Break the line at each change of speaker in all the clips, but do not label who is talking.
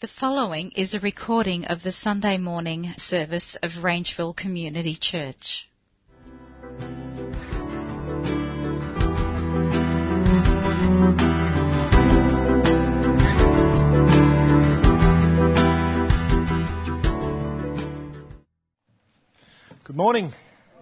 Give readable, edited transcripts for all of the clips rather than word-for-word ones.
The following is a recording of the Sunday morning service of Rangeville Community Church.
Good morning.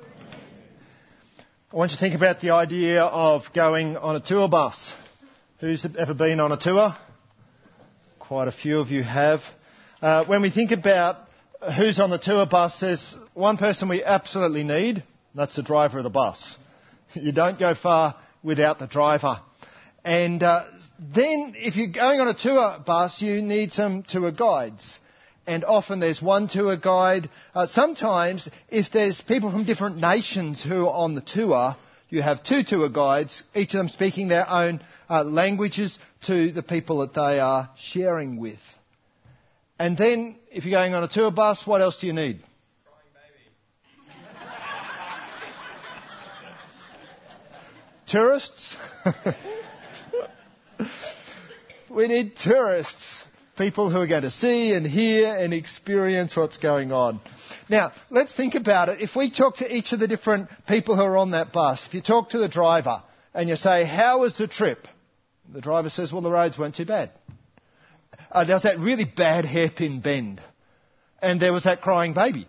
I want you to think about the idea of going on a tour bus. Who's ever been on a tour? Quite a few of you have. When we think about who's on the tour bus, there's one person we absolutely need, and that's the driver of the bus. You don't go far without the driver. And then if you're going on a tour bus, you need some tour guides. And often there's one tour guide. Sometimes if there's people from different nations who are on the tour, you have two tour guides, each of them speaking their own languages to the people that they are sharing with. And then, if you're going on a tour bus, what else do you need? Crying baby. Tourists? We need tourists. People who are going to see and hear and experience what's going on. Now, let's think about it. If we talk to each of the different people who are on that bus, if you talk to the driver and you say, how was the trip? The driver says, well, the roads weren't too bad. There was that really bad hairpin bend. And there was that crying baby.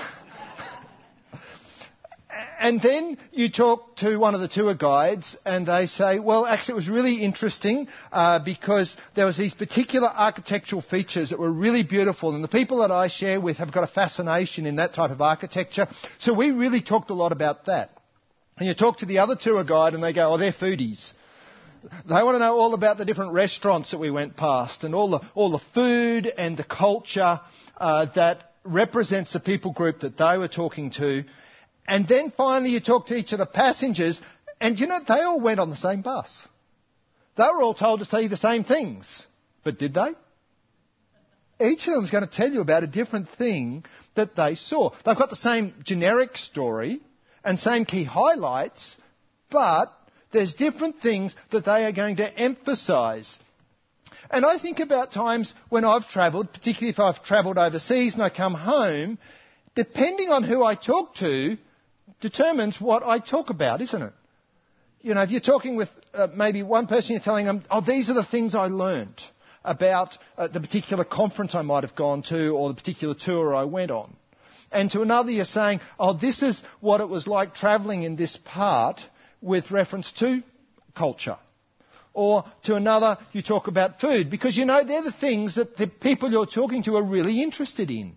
And then you talk to one of the tour guides and they say, well, actually it was really interesting because there was these particular architectural features that were really beautiful, and the people that I share with have got a fascination in that type of architecture. So we really talked a lot about that. And you talk to the other tour guide and they go, oh, they're foodies. They want to know all about the different restaurants that we went past and all the food and the culture that represents the people group that they were talking to. And then finally you talk to each of the passengers, and you know, they all went on the same bus. They were all told to see the same things. But did they? Each of them is going to tell you about a different thing that they saw. They've got the same generic story and same key highlights, but there's different things that they are going to emphasise. And I think about times when I've travelled, particularly if I've travelled overseas and I come home, depending on who I talk to, determines what I talk about, isn't it? You know, if you're talking with maybe one person, you're telling them, oh, these are the things I learnt about the particular conference I might have gone to or the particular tour I went on. And to another, you're saying, oh, this is what it was like travelling in this part with reference to culture. Or to another, you talk about food, because you know they're the things that the people you're talking to are really interested in.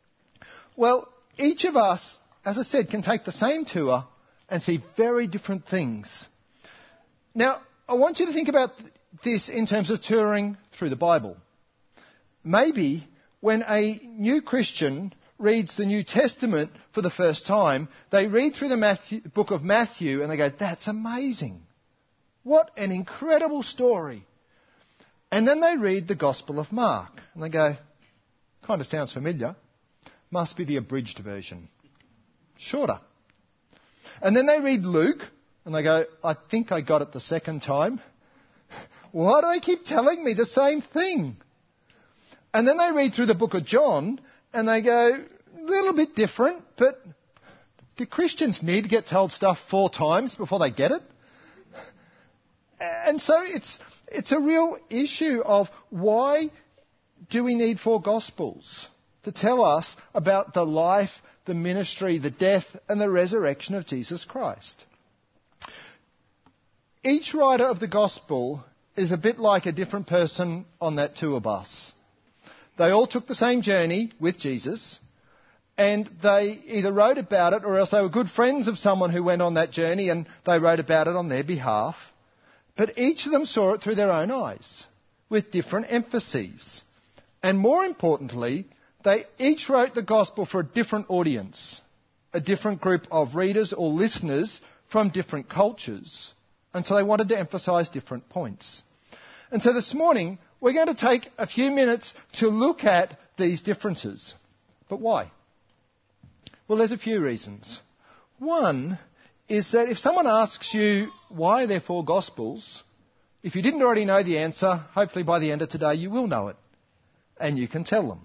Well, each of us, as I said, can take the same tour and see very different things. Now, I want you to think about this in terms of touring through the Bible. Maybe when a new Christian reads the New Testament for the first time, they read through the book of Matthew and they go, that's amazing. What an incredible story. And then they read the Gospel of Mark and they go, kind of sounds familiar. Must be the abridged version. Shorter. And then they read Luke and they go, I think I got it the second time. Why do they keep telling me the same thing? And then they read through the book of John and they go, a little bit different, but do Christians need to get told stuff 4 times before they get it? And so it's a real issue of why do we need 4 Gospels to tell us about the life, the ministry, the death and the resurrection of Jesus Christ. Each writer of the Gospel is a bit like a different person on that tour bus. They all took the same journey with Jesus, and they either wrote about it or else they were good friends of someone who went on that journey and they wrote about it on their behalf. But each of them saw it through their own eyes, with different emphases. And more importantly, they each wrote the gospel for a different audience, a different group of readers or listeners from different cultures. And so they wanted to emphasise different points. And so this morning, we're going to take a few minutes to look at these differences. But why? Well, there's a few reasons. One is that if someone asks you why are there 4 Gospels, if you didn't already know the answer, hopefully by the end of today you will know it. and you can tell them.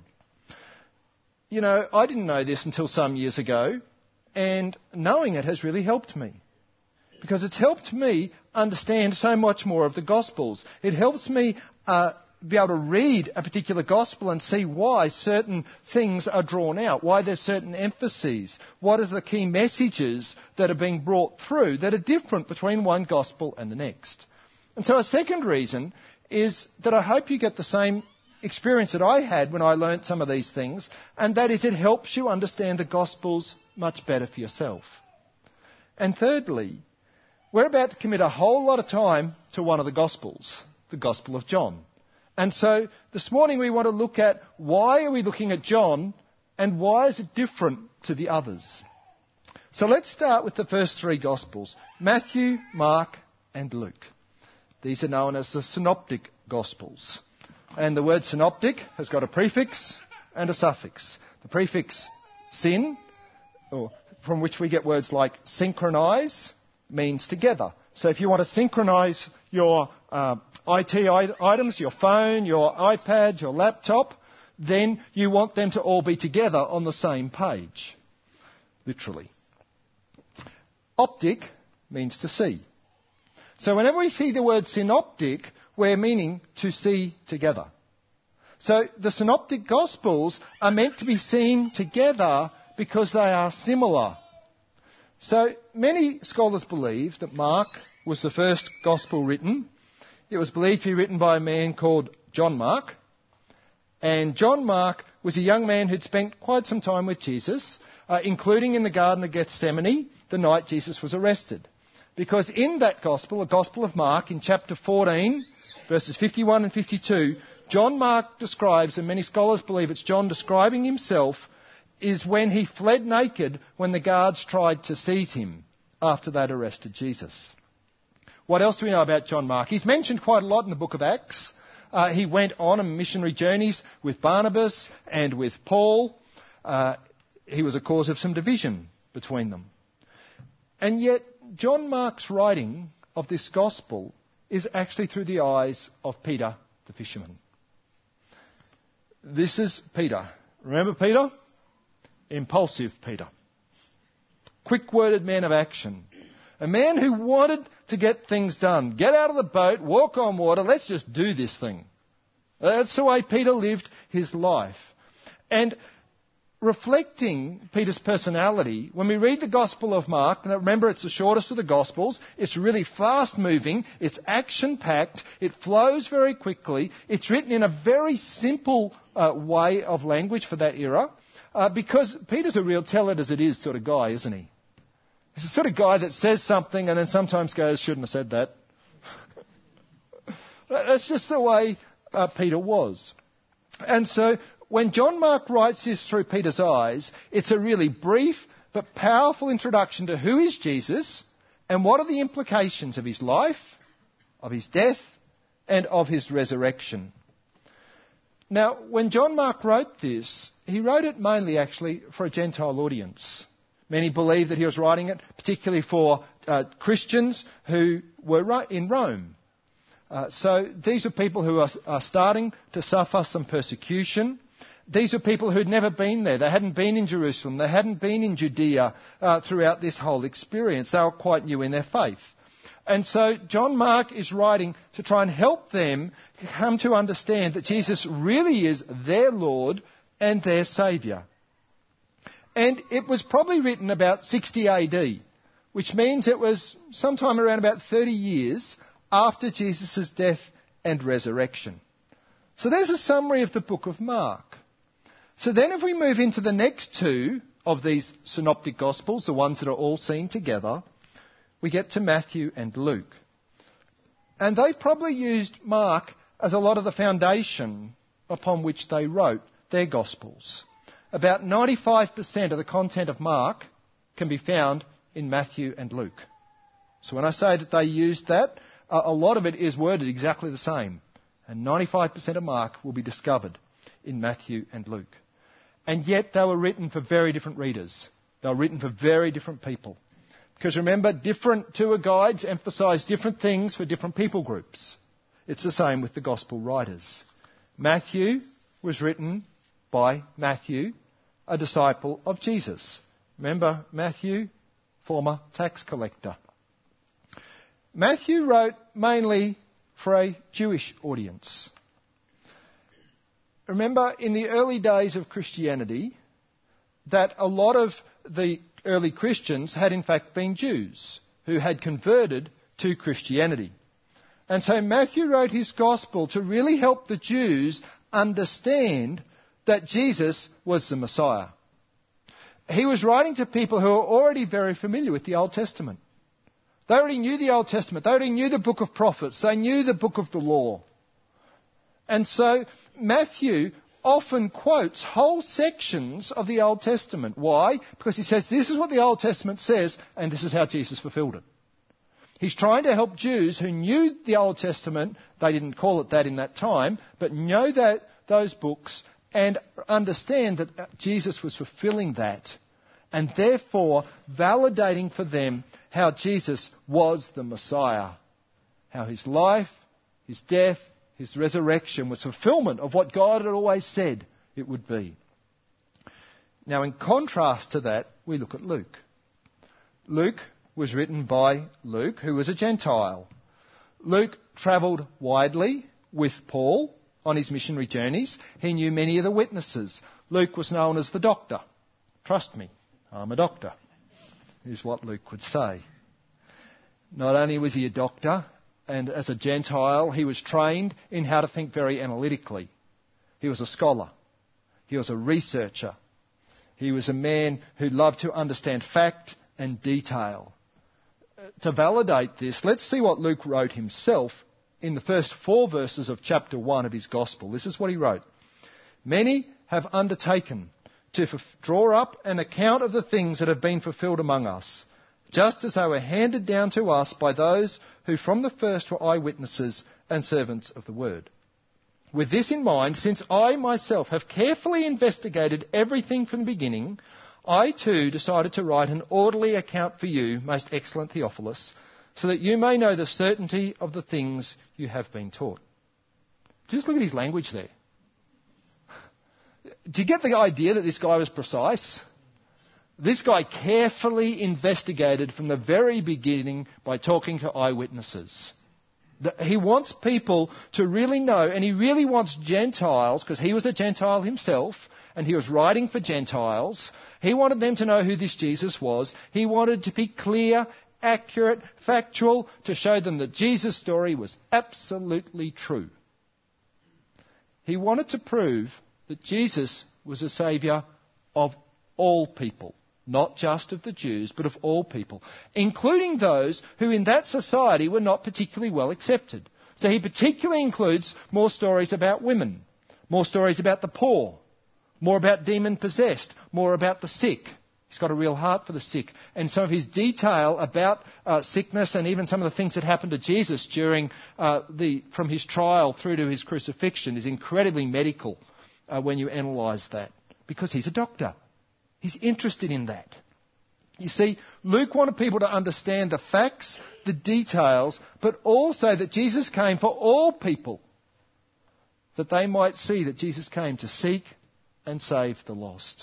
You know, I didn't know this until some years ago, and knowing it has really helped me. Because it's helped me understand so much more of the Gospels. It helps me be able to read a particular Gospel and see why certain things are drawn out, why there's certain emphases, what are the key messages that are being brought through that are different between one Gospel and the next. And so a second reason is that I hope you get the same experience that I had when I learnt some of these things, and that is it helps you understand the Gospels much better for yourself. And thirdly, we're about to commit a whole lot of time to one of the Gospels, the Gospel of John. And so this morning we want to look at why are we looking at John and why is it different to the others. So let's start with the first three Gospels, Matthew, Mark and Luke. These are known as the Synoptic Gospels. And the word synoptic has got a prefix and a suffix. The prefix syn, from which we get words like synchronise, means together. So if you want to synchronise your IT items, your phone, your iPad, your laptop, then you want them to all be together on the same page, literally. Optic means to see. So whenever we see the word synoptic, we're meaning to see together. So the Synoptic Gospels are meant to be seen together because they are similar. So many scholars believe that Mark was the first Gospel written. It was believed to be written by a man called John Mark. And John Mark was a young man who'd spent quite some time with Jesus, including in the Garden of Gethsemane, the night Jesus was arrested. Because in that Gospel, the Gospel of Mark, in chapter 14, verses 51 and 52, John Mark describes, and many scholars believe it's John describing himself, is when he fled naked when the guards tried to seize him after they'd arrested Jesus. What else do we know about John Mark? He's mentioned quite a lot in the book of Acts. He went on missionary journeys with Barnabas and with Paul. He was a cause of some division between them. And yet, John Mark's writing of this gospel is actually through the eyes of Peter the fisherman. This is Peter. Remember Peter? Impulsive Peter. Quick-worded man of action. A man who wanted to get things done. Get out of the boat, walk on water, let's just do this thing. That's the way Peter lived his life. And reflecting Peter's personality, when we read the Gospel of Mark, and remember it's the shortest of the Gospels, it's really fast-moving, it's action-packed, it flows very quickly, it's written in a very simple way of language for that era, because Peter's a real tell-it-as-it-is sort of guy, isn't he? He's the sort of guy that says something and then sometimes goes, shouldn't have said that. That's just the way Peter was. And so when John Mark writes this through Peter's eyes, it's a really brief but powerful introduction to who is Jesus and what are the implications of his life, of his death, and of his resurrection. Now, when John Mark wrote this, he wrote it mainly actually for a Gentile audience. Many believe that he was writing it particularly for Christians who were in Rome. So these are people who are starting to suffer some persecution. These are people who'd never been there. They hadn't been in Jerusalem. They hadn't been in Judea throughout this whole experience. They were quite new in their faith. And so John Mark is writing to try and help them come to understand that Jesus really is their Lord and their Saviour. And it was probably written about 60 AD, which means it was sometime around about 30 years after Jesus' death and resurrection. So there's a summary of the book of Mark. So then if we move into the next two of these synoptic gospels, the ones that are all seen together, we get to Matthew and Luke. And they probably used Mark as a lot of the foundation upon which they wrote their gospels. About 95% of the content of Mark can be found in Matthew and Luke. So when I say that they used that, a lot of it is worded exactly the same. And 95% of Mark will be discovered in Matthew and Luke. And yet they were written for very different readers. They were written for very different people. Because remember, different tour guides emphasise different things for different people groups. It's the same with the gospel writers. Matthew was written by Matthew, a disciple of Jesus. Remember Matthew, former tax collector. Matthew wrote mainly for a Jewish audience. Remember, in the early days of Christianity, that a lot of the early Christians had in fact been Jews who had converted to Christianity. And so Matthew wrote his gospel to really help the Jews understand that Jesus was the Messiah. He was writing to people who were already very familiar with the Old Testament. They already knew the Old Testament. They already knew the book of prophets. They knew the book of the law. And so Matthew often quotes whole sections of the Old Testament. Why? Because he says this is what the Old Testament says, and this is how Jesus fulfilled it. He's trying to help Jews who knew the Old Testament, they didn't call it that in that time, but know that those books and understand that Jesus was fulfilling that, and therefore validating for them how Jesus was the Messiah, how his life, his death, his resurrection was fulfillment of what God had always said it would be. Now, in contrast to that, we look at Luke. Luke was written by Luke, who was a Gentile. Luke travelled widely with Paul on his missionary journeys. He knew many of the witnesses. Luke was known as the doctor. Trust me, I'm a doctor, is what Luke would say. Not only was he a doctor, and as a Gentile, he was trained in how to think very analytically. He was a scholar. He was a researcher. He was a man who loved to understand fact and detail. To validate this, let's see what Luke wrote himself in the first 4 verses of chapter 1 of his Gospel. This is what he wrote. Many have undertaken to draw up an account of the things that have been fulfilled among us, just as they were handed down to us by those who from the first were eyewitnesses and servants of the word. With this in mind, since I myself have carefully investigated everything from the beginning, I too decided to write an orderly account for you, most excellent Theophilus, so that you may know the certainty of the things you have been taught. Just look at his language there. Do you get the idea that this guy was precise? This guy carefully investigated from the very beginning by talking to eyewitnesses. He wants people to really know, and he really wants Gentiles, because he was a Gentile himself, and he was writing for Gentiles. He wanted them to know who this Jesus was. He wanted to be clear, accurate, factual, to show them that Jesus' story was absolutely true. He wanted to prove that Jesus was a saviour of all people. Not just of the Jews, but of all people, including those who in that society were not particularly well accepted. So he particularly includes more stories about women, more stories about the poor, more about demon-possessed, more about the sick. He's got a real heart for the sick. And some of his detail about sickness and even some of the things that happened to Jesus during from his trial through to his crucifixion is incredibly medical when you analyse that, because he's a doctor. He's interested in that. You see, Luke wanted people to understand the facts, the details, but also that Jesus came for all people, that they might see that Jesus came to seek and save the lost.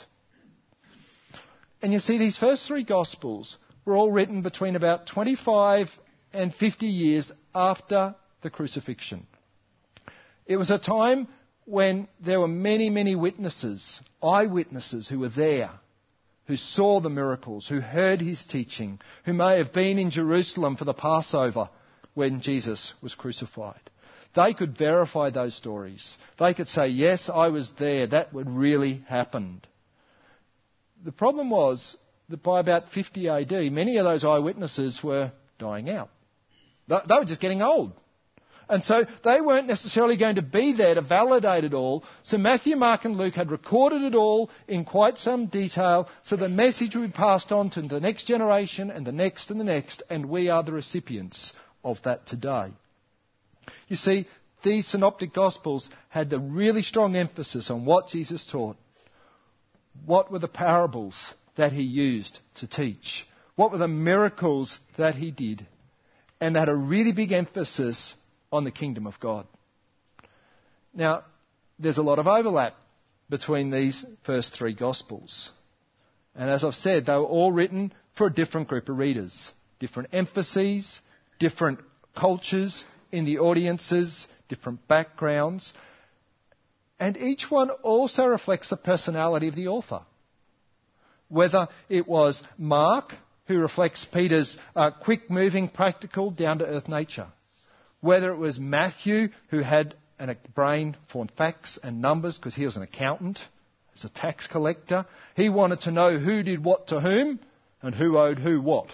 And you see, these first 3 Gospels were all written between about 25 and 50 years after the crucifixion. It was a time when there were many, many witnesses, eyewitnesses who were there, who saw the miracles, who heard his teaching, who may have been in Jerusalem for the Passover when Jesus was crucified. They could verify those stories. They could say, yes, I was there. That would really happened. The problem was that by about 50 AD, many of those eyewitnesses were dying out. They were just getting old. And so they weren't necessarily going to be there to validate it all. So Matthew, Mark and Luke had recorded it all in quite some detail, so the message would be passed on to the next generation and the next and the next, and we are the recipients of that today. You see, these synoptic gospels had the really strong emphasis on what Jesus taught. What were the parables that he used to teach? What were the miracles that he did? And they had a really big emphasis on the kingdom of God. Now, there's a lot of overlap between these first three Gospels. And as I've said, they were all written for a different group of readers. Different emphases, different cultures in the audiences, different backgrounds. And each one also reflects the personality of the author. Whether it was Mark, who reflects Peter's quick-moving, practical, down-to-earth nature. Whether it was Matthew, who had a brain for facts and numbers because he was an accountant, as a tax collector. He wanted to know who did what to whom and who owed who what.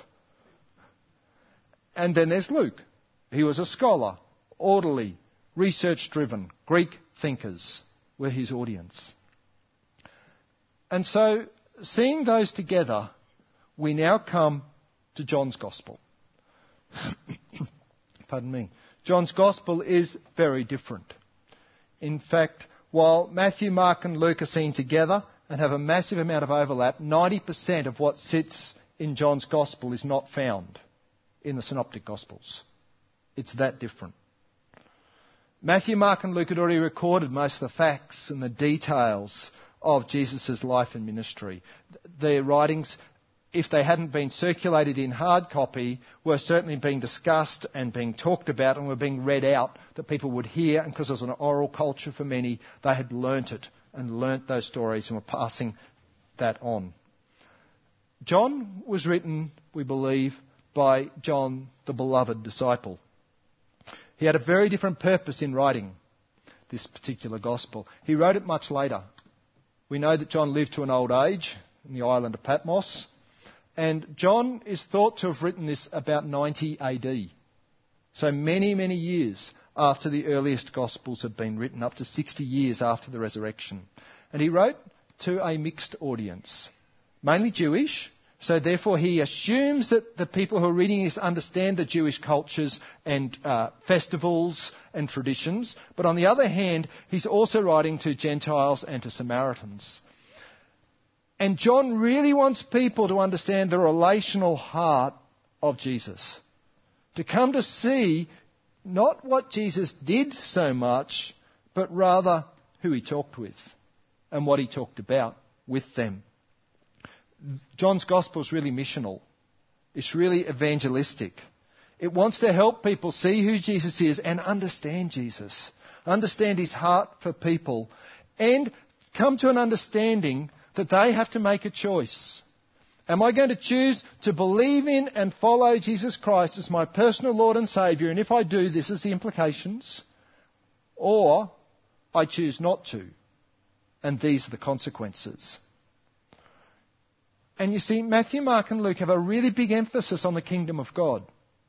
And then there's Luke. He was a scholar, orderly, research-driven, Greek thinkers were his audience. And so, seeing those together, we now come to John's Gospel. Pardon me. John's Gospel is very different. In fact, while Matthew, Mark and Luke are seen together and have a massive amount of overlap, 90% of what sits in John's Gospel is not found in the Synoptic Gospels. It's that different. Matthew, Mark and Luke had already recorded most of the facts and the details of Jesus' life and ministry. Their writings, if they hadn't been circulated in hard copy, were certainly being discussed and being talked about and were being read out that people would hear. And because it was an oral culture for many, they had learnt it and learnt those stories and were passing that on. John was written, we believe, by John, the beloved disciple. He had a very different purpose in writing this particular gospel. He wrote it much later. We know that John lived to an old age in the island of Patmos. And John is thought to have written this about 90 AD. So many, many years after the earliest Gospels had been written, up to 60 years after the resurrection. And he wrote to a mixed audience, mainly Jewish. So therefore he assumes that the people who are reading this understand the Jewish cultures and festivals and traditions. But on the other hand, he's also writing to Gentiles and to Samaritans. And John really wants people to understand the relational heart of Jesus. To come to see not what Jesus did so much, but rather who he talked with and what he talked about with them. John's Gospel is really missional. It's really evangelistic. It wants to help people see who Jesus is and understand Jesus. Understand his heart for people. And come to an understanding that they have to make a choice. Am I going to choose to believe in and follow Jesus Christ as my personal Lord and Saviour? And if I do, this is the implications. Or I choose not to. And these are the consequences. And you see, Matthew, Mark and Luke have a really big emphasis on the kingdom of God.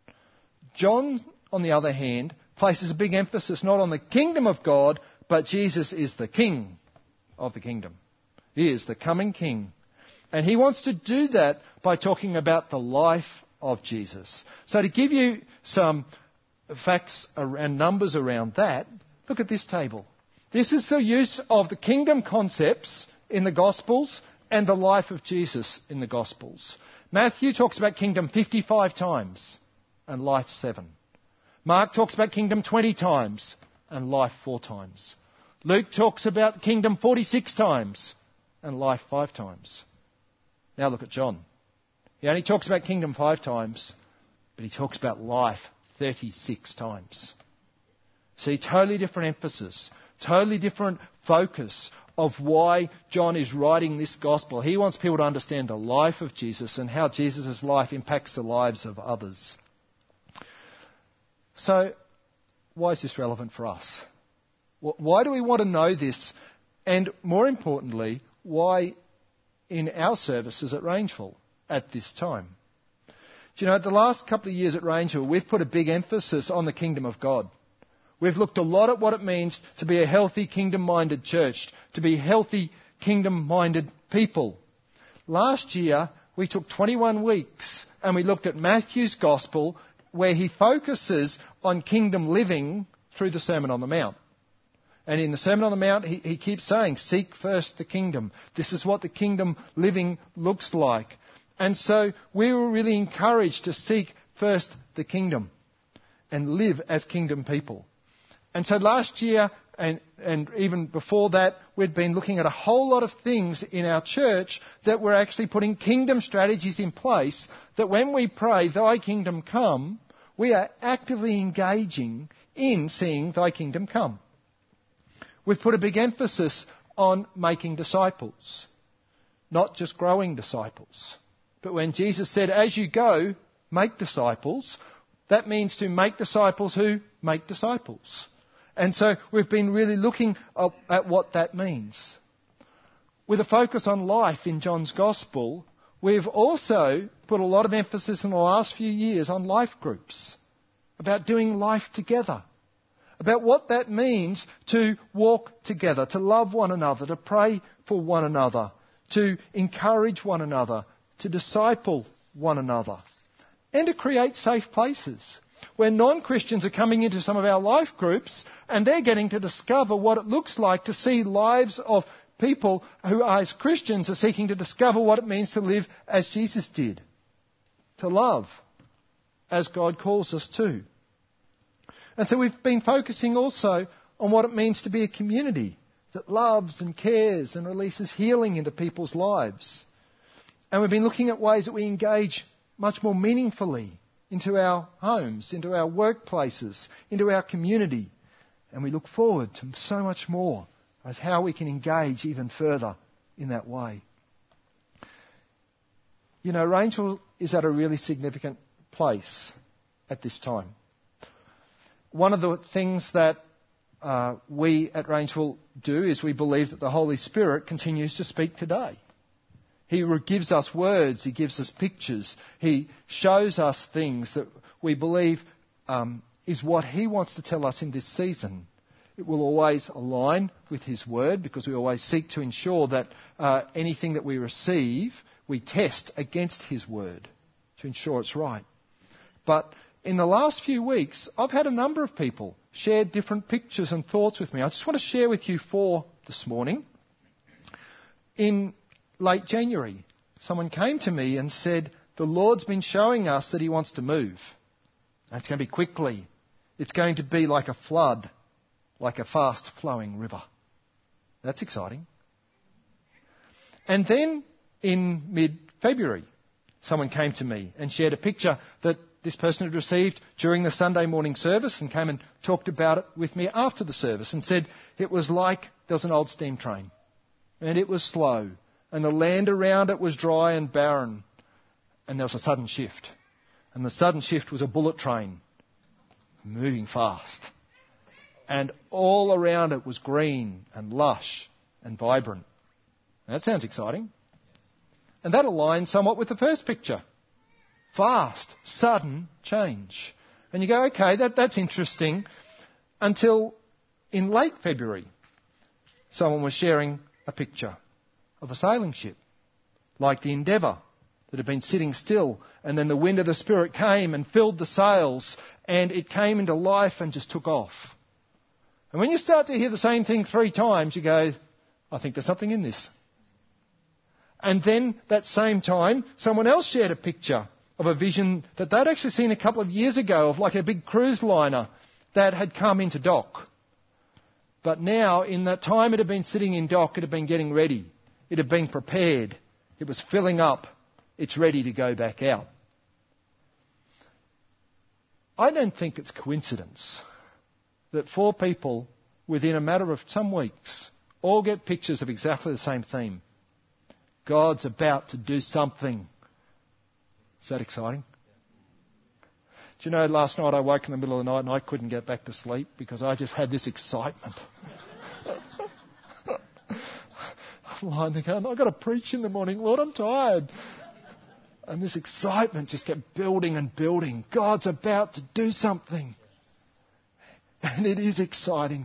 John, on the other hand, places a big emphasis not on the kingdom of God, but Jesus is the king of the kingdom. He is the coming king. And he wants to do that by talking about the life of Jesus. So to give you some facts and numbers around that, look at this table. This is the use of the kingdom concepts in the Gospels and the life of Jesus in the Gospels. Matthew talks about kingdom 55 times and life 7. Mark talks about kingdom 20 times and life 4 times. Luke talks about kingdom 46 times and life 5 times. Now look at John. He only talks about kingdom 5 times, but he talks about life 36 times. See, totally different emphasis, totally different focus of why John is writing this gospel. He wants people to understand the life of Jesus and how Jesus' life impacts the lives of others. So, why is this relevant for us? Why do we want to know this? And more importantly, why in our services at Rangeville at this time? Do you know, the last couple of years at Rangeville, we've put a big emphasis on the kingdom of God. We've looked a lot at what it means to be a healthy kingdom-minded church, to be healthy kingdom-minded people. Last year, we took 21 weeks and we looked at Matthew's Gospel where he focuses on kingdom living through the Sermon on the Mount. And in the Sermon on the Mount, he keeps saying, seek first the kingdom. This is what the kingdom living looks like. And so we were really encouraged to seek first the kingdom and live as kingdom people. And so last year, and even before that, we'd been looking at a whole lot of things in our church that were actually putting kingdom strategies in place that when we pray, Thy kingdom come, we are actively engaging in seeing Thy kingdom come. We've put a big emphasis on making disciples, not just growing disciples. But when Jesus said, as you go, make disciples, that means to make disciples who make disciples. And so we've been really looking at what that means. With a focus on life in John's Gospel, we've also put a lot of emphasis in the last few years on life groups, about doing life together, about what that means to walk together, to love one another, to pray for one another, to encourage one another, to disciple one another, and to create safe places where non-Christians are coming into some of our life groups and they're getting to discover what it looks like to see lives of people who, as Christians, are seeking to discover what it means to live as Jesus did, to love as God calls us to. And so we've been focusing also on what it means to be a community that loves and cares and releases healing into people's lives. And we've been looking at ways that we engage much more meaningfully into our homes, into our workplaces, into our community. And we look forward to so much more as how we can engage even further in that way. You know, Rangeville is at a really significant place at this time. One of the things that we at Rangeville do is we believe that the Holy Spirit continues to speak today. He gives us words, He gives us pictures, He shows us things that we believe is what He wants to tell us in this season. It will always align with His Word because we always seek to ensure that anything that we receive, we test against His Word to ensure it's right. But in the last few weeks, I've had a number of people share different pictures and thoughts with me. I just want to share with you 4 this morning. In late January, someone came to me and said, the Lord's been showing us that He wants to move. And it's going to be quickly. It's going to be like a flood, like a fast-flowing river. That's exciting. And then in mid-February, someone came to me and shared a picture that this person had received during the Sunday morning service and came and talked about it with me after the service and said it was like there was an old steam train and it was slow and the land around it was dry and barren and there was a sudden shift. And the sudden shift was a bullet train moving fast. And all around it was green and lush and vibrant. That sounds exciting. And that aligns somewhat with the first picture. Fast, sudden change. And you go, okay, that's interesting. Until in late February, someone was sharing a picture of a sailing ship, like the Endeavour, that had been sitting still, and then the wind of the Spirit came and filled the sails, and it came into life and just took off. And when you start to hear the same thing 3 times, you go, I think there's something in this. And then that same time, someone else shared a picture of a vision that they'd actually seen a couple of years ago of like a big cruise liner that had come into dock. But now, in that time it had been sitting in dock, it had been getting ready. It had been prepared. It was filling up. It's ready to go back out. I don't think it's coincidence that 4 people within a matter of some weeks all get pictures of exactly the same theme. God's about to do something. Is that exciting? Do you know, last night I woke in the middle of the night and I couldn't get back to sleep because I just had this excitement. I'm lying there going, I've got to preach in the morning. Lord, I'm tired. And this excitement just kept building and building. God's about to do something. And it is exciting.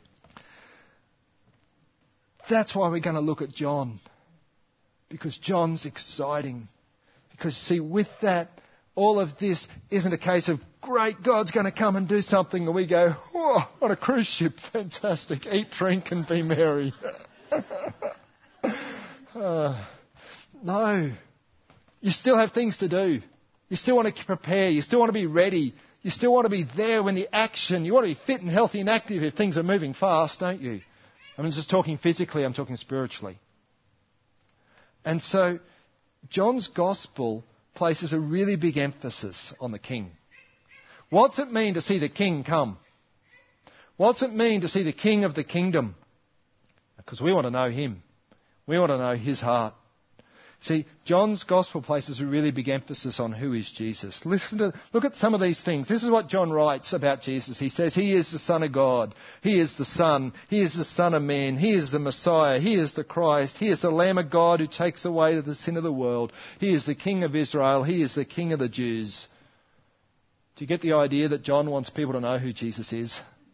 That's why we're going to look at John. Because John's exciting. Because, see, with that, all of this isn't a case of, great, God's going to come and do something, and we go, oh, on a cruise ship, fantastic, eat, drink, and be merry. No. You still have things to do. You still want to prepare. You still want to be ready. You still want to be there when the action, you want to be fit and healthy and active if things are moving fast, don't you? I'm not just talking physically, I'm talking spiritually. And so John's Gospel places a really big emphasis on the King. What's it mean to see the King come? What's it mean to see the King of the kingdom? Because we want to know him. We want to know his heart. See, John's Gospel places a really big emphasis on who is Jesus. Look at some of these things. This is what John writes about Jesus. He says, he is the Son of God. He is the Son. He is the Son of Man. He is the Messiah. He is the Christ. He is the Lamb of God who takes away the sin of the world. He is the King of Israel. He is the King of the Jews. Do you get the idea that John wants people to know who Jesus is?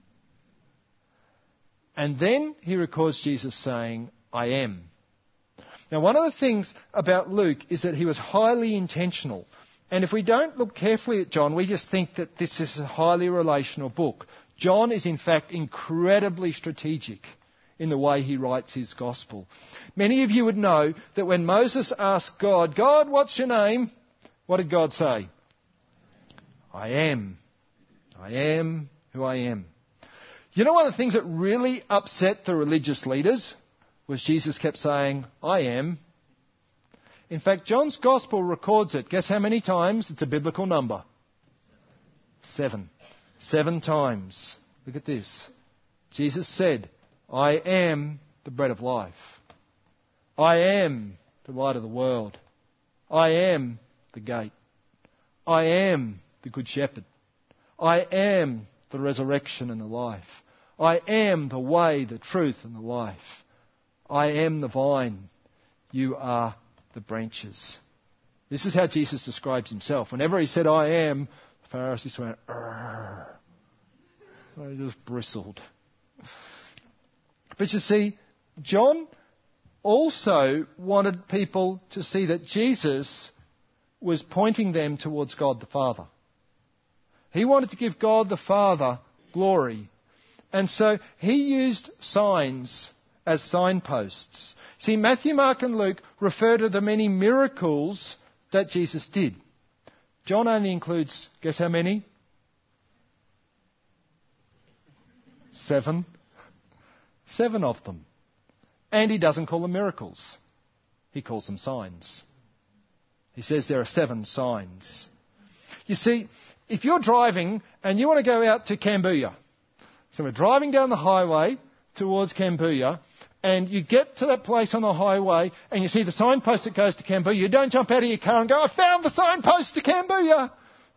And then he records Jesus saying, I am. Now, one of the things about Luke is that he was highly intentional. And if we don't look carefully at John, we just think that this is a highly relational book. John is, in fact, incredibly strategic in the way he writes his gospel. Many of you would know that when Moses asked God, God, what's your name? What did God say? I am. I am who I am. You know one of the things that really upset the religious leaders was Jesus kept saying, I am. In fact, John's Gospel records it. Guess how many times? It's a biblical number. 7. 7 times. Look at this. Jesus said, I am the bread of life. I am the light of the world. I am the gate. I am the good shepherd. I am the resurrection and the life. I am the way, the truth and the life. I am the vine. You are the branches. This is how Jesus describes himself. Whenever he said, I am, the Pharisees went, Arr. They just bristled. But you see, John also wanted people to see that Jesus was pointing them towards God the Father. He wanted to give God the Father glory. And so he used signs as signposts. See, Matthew, Mark and Luke refer to the many miracles that Jesus did. John only includes, guess how many? 7. 7 of them. And he doesn't call them miracles. He calls them signs. He says there are 7 signs. You see, if you're driving and you want to go out to Cambodia, so we're driving down the highway towards Cambodia, and you get to that place on the highway and you see the signpost that goes to Cambodia, you don't jump out of your car and go, I found the signpost to Cambodia.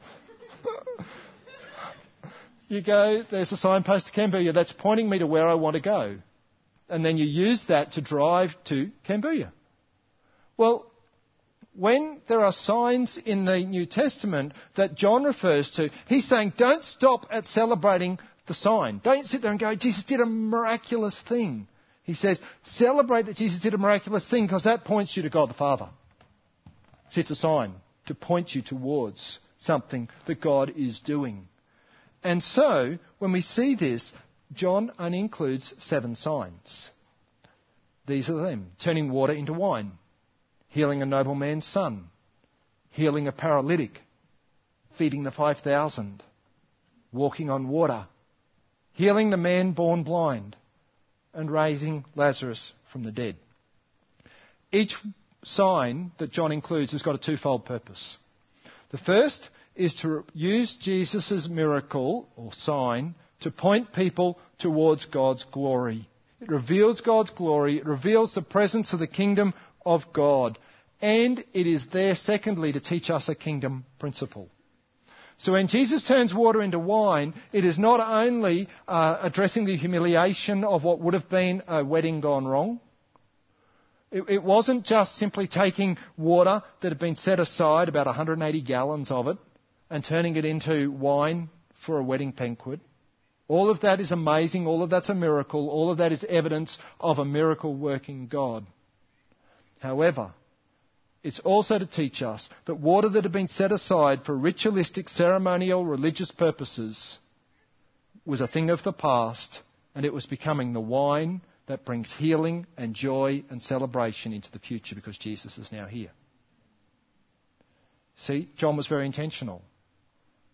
You go, there's a signpost to Cambodia that's pointing me to where I want to go. And then you use that to drive to Cambodia. Well, when there are signs in the New Testament that John refers to, he's saying don't stop at celebrating the sign. Don't sit there and go, Jesus did a miraculous thing. He says, celebrate that Jesus did a miraculous thing because that points you to God the Father. See, it's a sign to point you towards something that God is doing. And so, when we see this, John only includes 7 signs. These are them. Turning water into wine. Healing a nobleman's son. Healing a paralytic. Feeding the 5,000. Walking on water. Healing the man born blind. And raising Lazarus from the dead. Each sign that John includes has got a twofold purpose. The first is to use Jesus' miracle or sign to point people towards God's glory. It reveals God's glory. It reveals the presence of the kingdom of God. And it is there, secondly, to teach us a kingdom principle. So when Jesus turns water into wine, it is not only addressing the humiliation of what would have been a wedding gone wrong. It wasn't just simply taking water that had been set aside, about 180 gallons of it, and turning it into wine for a wedding banquet. All of that is amazing. All of that's a miracle. All of that is evidence of a miracle-working God. However, it's also to teach us that water that had been set aside for ritualistic, ceremonial, religious purposes was a thing of the past, and it was becoming the wine that brings healing and joy and celebration into the future because Jesus is now here. See, John was very intentional.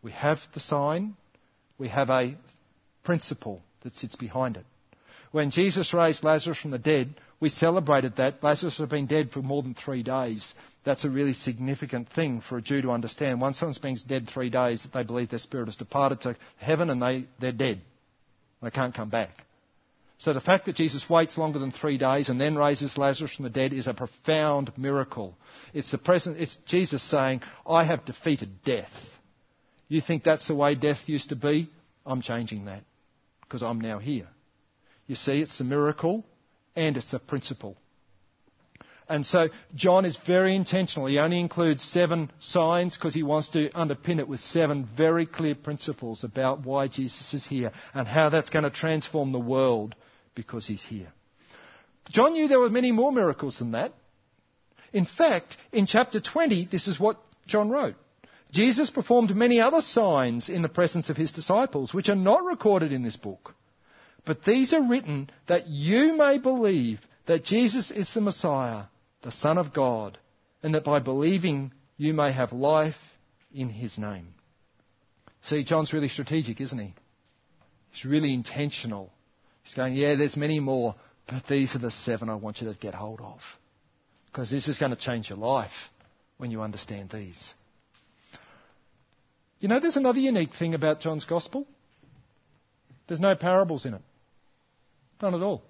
We have the sign. We have a principle that sits behind it. When Jesus raised Lazarus from the dead, we celebrated that. Lazarus had been dead for more than 3 days. That's a really significant thing for a Jew to understand. Once someone's been dead 3 days, they believe their spirit has departed to heaven and they're dead. They can't come back. So the fact that Jesus waits longer than 3 days and then raises Lazarus from the dead is a profound miracle. It's Jesus saying, I have defeated death. You think that's the way death used to be? I'm changing that because I'm now here. You see, it's a miracle and it's a principle. And so John is very intentional. He only includes 7 signs because he wants to underpin it with 7 very clear principles about why Jesus is here and how that's going to transform the world because he's here. John knew there were many more miracles than that. In fact, in chapter 20, this is what John wrote. Jesus performed many other signs in the presence of his disciples, which are not recorded in this book. But these are written that you may believe that Jesus is the Messiah, the Son of God, and that by believing you may have life in his name. See, John's really strategic, isn't he? He's really intentional. He's going, yeah, there's many more, but these are the 7 I want you to get hold of. Because this is going to change your life when you understand these. You know, there's another unique thing about John's Gospel. There's no parables in it. None at all.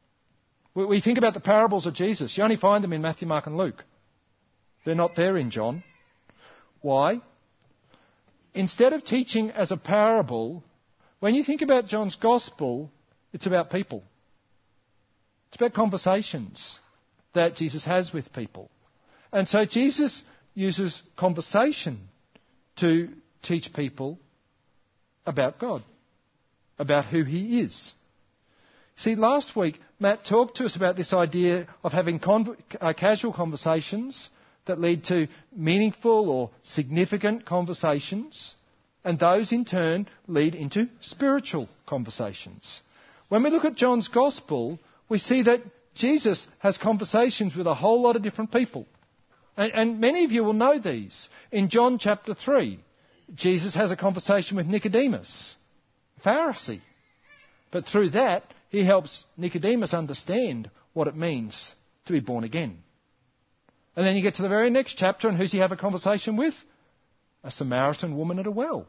We think about the parables of Jesus. You only find them in Matthew, Mark and Luke. They're not there in John. Why? Instead of teaching as a parable, when you think about John's Gospel, it's about people. It's about conversations that Jesus has with people. And so Jesus uses conversation to teach people about God, about who he is. See, last week, Matt talked to us about this idea of having casual conversations that lead to meaningful or significant conversations, and those in turn lead into spiritual conversations. When we look at John's Gospel, we see that Jesus has conversations with a whole lot of different people. And many of you will know these. In John chapter 3, Jesus has a conversation with Nicodemus, a Pharisee. But through that, he helps Nicodemus understand what it means to be born again. And then you get to the very next chapter, and who's he have a conversation with? A Samaritan woman at a well.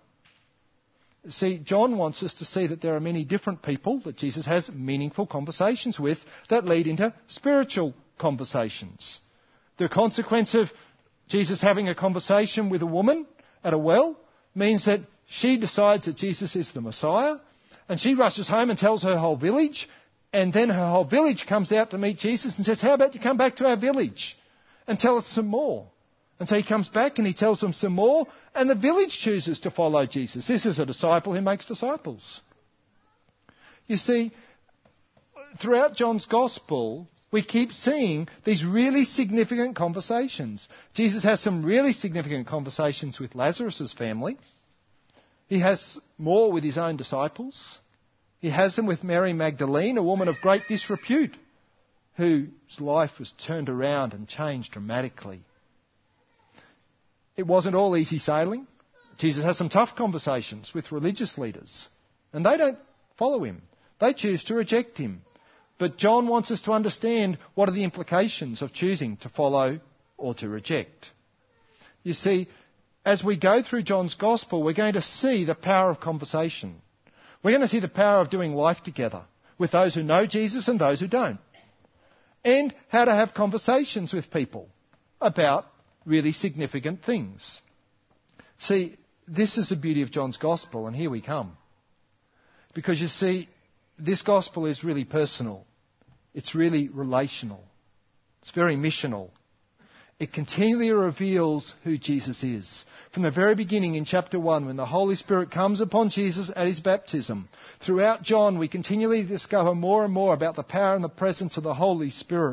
See, John wants us to see that there are many different people that Jesus has meaningful conversations with that lead into spiritual conversations. The consequence of Jesus having a conversation with a woman at a well means that she decides that Jesus is the Messiah, and she rushes home and tells her whole village, and then her whole village comes out to meet Jesus and says, how about you come back to our village and tell us some more? And so he comes back and he tells them some more, and the village chooses to follow Jesus. This is a disciple who makes disciples. You see, throughout John's Gospel, we keep seeing these really significant conversations. Jesus has some really significant conversations with Lazarus' family. He has more with his own disciples. He has them with Mary Magdalene, a woman of great disrepute, whose life was turned around and changed dramatically. It wasn't all easy sailing. Jesus has some tough conversations with religious leaders, and they don't follow him. They choose to reject him. But John wants us to understand what are the implications of choosing to follow or to reject. You see, as we go through John's Gospel, we're going to see the power of conversation. We're going to see the power of doing life together with those who know Jesus and those who don't. And how to have conversations with people about really significant things. See, this is the beauty of John's Gospel, and here we come. Because you see, this Gospel is really personal. It's really relational. It's very missional. It continually reveals who Jesus is. From the very beginning in chapter 1, when the Holy Spirit comes upon Jesus at his baptism, throughout John we continually discover more and more about the power and the presence of the Holy Spirit.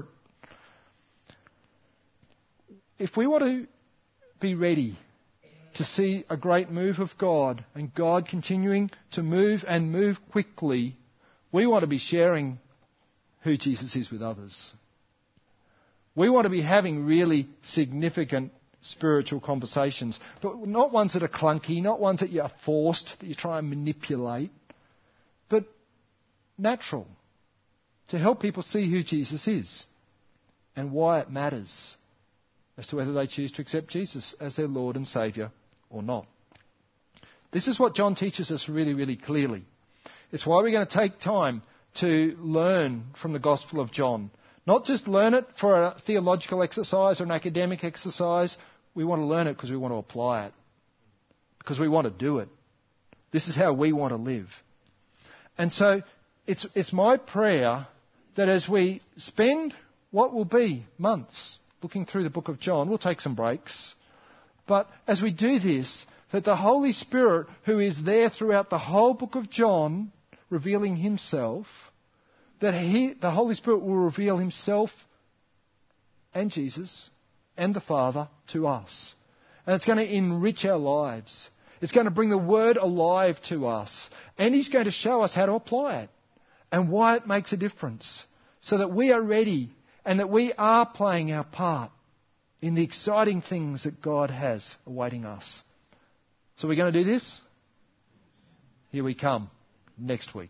If we want to be ready to see a great move of God, and God continuing to move and move quickly, we want to be sharing who Jesus is with others. We want to be having really significant spiritual conversations, but not ones that are clunky, not ones that you're forced, that you try and manipulate, but natural, to help people see who Jesus is and why it matters as to whether they choose to accept Jesus as their Lord and Saviour or not. This is what John teaches us really, really clearly. It's why we're going to take time to learn from the Gospel of John. Not just learn it for a theological exercise or an academic exercise. We want to learn it because we want to apply it. Because we want to do it. This is how we want to live. And so it's my prayer that as we spend what will be months looking through the book of John, we'll take some breaks. But as we do this, that the Holy Spirit, who is there throughout the whole book of John, revealing himself, that the Holy Spirit will reveal himself and Jesus and the Father to us. And it's going to enrich our lives. It's going to bring the Word alive to us. And he's going to show us how to apply it and why it makes a difference, so that we are ready and that we are playing our part in the exciting things that God has awaiting us. So we're going to do this? Here we come next week.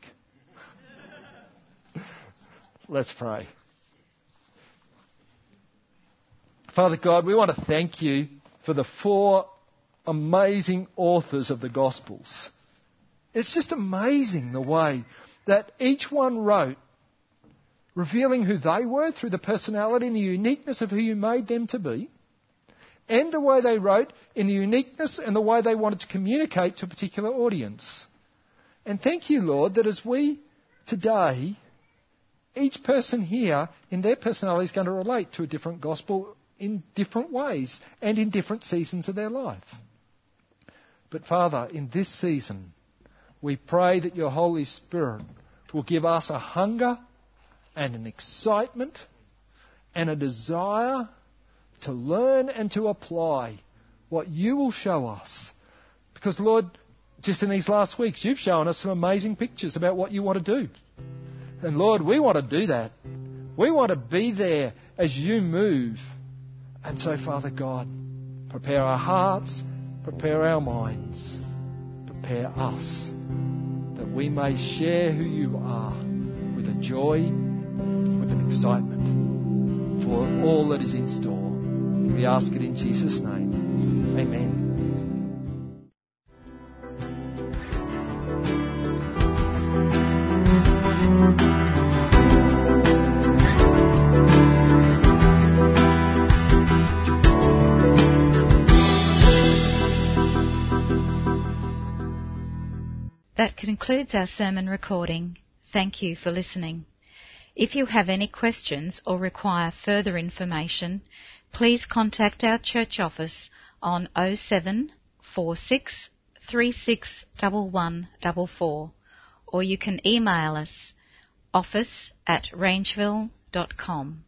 Let's pray. Father God, we want to thank you for the 4 amazing authors of the Gospels. It's just amazing the way that each one wrote, revealing who they were through the personality and the uniqueness of who you made them to be, and the way they wrote in the uniqueness and the way they wanted to communicate to a particular audience. And thank you, Lord, that as we today, each person here in their personality is going to relate to a different gospel in different ways and in different seasons of their life. But Father, in this season, we pray that your Holy Spirit will give us a hunger and an excitement and a desire to learn and to apply what you will show us. Because, Lord, just in these last weeks, you've shown us some amazing pictures about what you want to do. And, Lord, we want to do that. We want to be there as you move. And so, Father God, prepare our hearts, prepare our minds, prepare us, that we may share who you are with a joy, with an excitement for all that is in store. We ask it in Jesus' name. Amen.
That concludes our sermon recording. Thank you for listening. If you have any questions or require further information, please contact our church office on 07 46 36 1144, or you can email us office@rangeville.com.